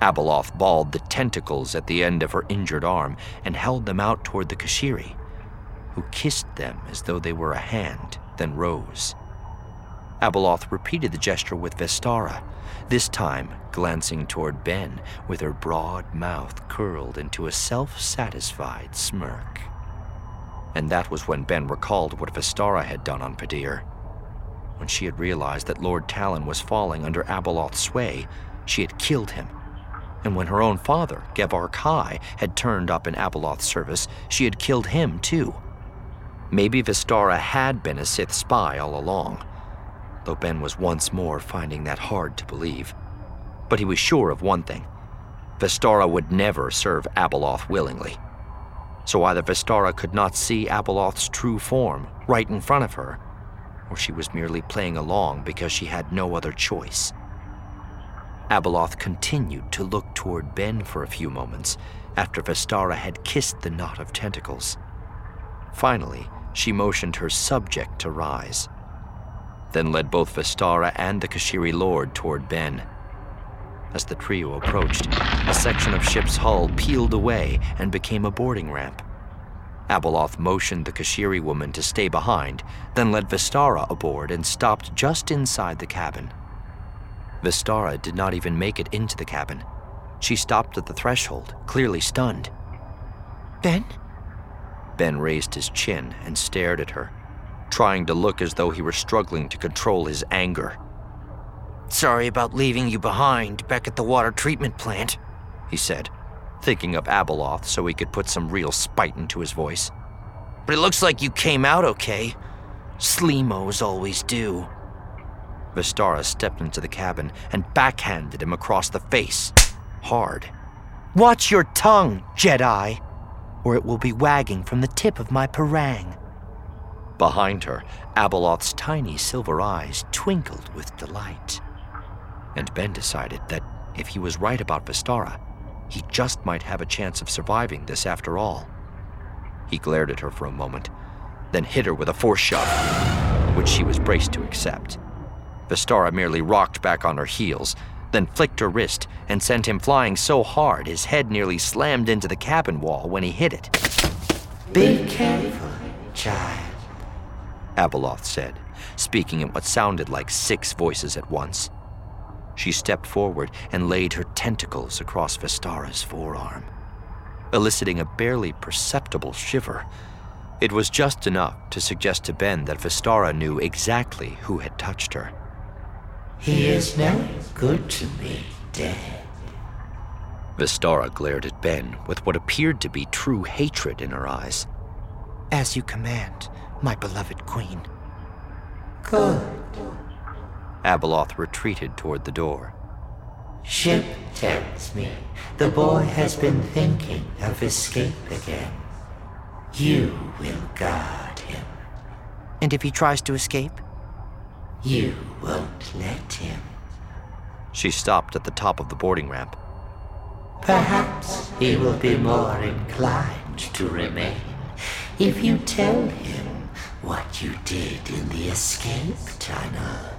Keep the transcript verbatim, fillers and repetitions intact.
Abeloth balled the tentacles at the end of her injured arm and held them out toward the Kashiri, who kissed them as though they were a hand, then rose. Abeloth repeated the gesture with Vestara, this time glancing toward Ben with her broad mouth curled into a self-satisfied smirk. And that was when Ben recalled what Vestara had done on Padir. When she had realized that Lord Talon was falling under Abeloth's sway, she had killed him. And when her own father, Gevar Kai, had turned up in Abeloth's service, she had killed him too. Maybe Vestara had been a Sith spy all along, though Ben was once more finding that hard to believe. But he was sure of one thing. Vestara would never serve Abeloth willingly. So either Vestara could not see Abeloth's true form right in front of her, or she was merely playing along because she had no other choice. Abeloth continued to look toward Ben for a few moments after Vestara had kissed the knot of tentacles. Finally, she motioned her subject to rise, then led both Vestara and the Kashiri Lord toward Ben. As the trio approached, a section of ship's hull peeled away and became a boarding ramp. Abeloth motioned the Kashiri woman to stay behind, then led Vestara aboard and stopped just inside the cabin. Vestara did not even make it into the cabin. She stopped at the threshold, clearly stunned. Ben? Ben raised his chin and stared at her, trying to look as though he were struggling to control his anger. Sorry about leaving you behind back at the water treatment plant, he said, thinking of Abeloth so he could put some real spite into his voice. But it looks like you came out okay. Sleemos always do. Vestara stepped into the cabin and backhanded him across the face, hard. Watch your tongue, Jedi, or it will be wagging from the tip of my parang. Behind her, Abeloth's tiny silver eyes twinkled with delight. And Ben decided that if he was right about Vestara, he just might have a chance of surviving this after all. He glared at her for a moment, then hit her with a force shove, which she was braced to accept. Vestara merely rocked back on her heels, then flicked her wrist and sent him flying so hard his head nearly slammed into the cabin wall when he hit it. Be careful, child, Abeloth said, speaking in what sounded like six voices at once. She stepped forward and laid her tentacles across Vestara's forearm, eliciting a barely perceptible shiver. It was just enough to suggest to Ben that Vestara knew exactly who had touched her. He is no good to me, Dad. Vestara glared at Ben with what appeared to be true hatred in her eyes. As you command, my beloved queen. Good. Abeloth retreated toward the door. Ship tells me the boy has been thinking of escape again. You will guard him. And if he tries to escape? You won't let him. She stopped at the top of the boarding ramp. Perhaps he will be more inclined to remain if you tell him what you did in the escape tunnel.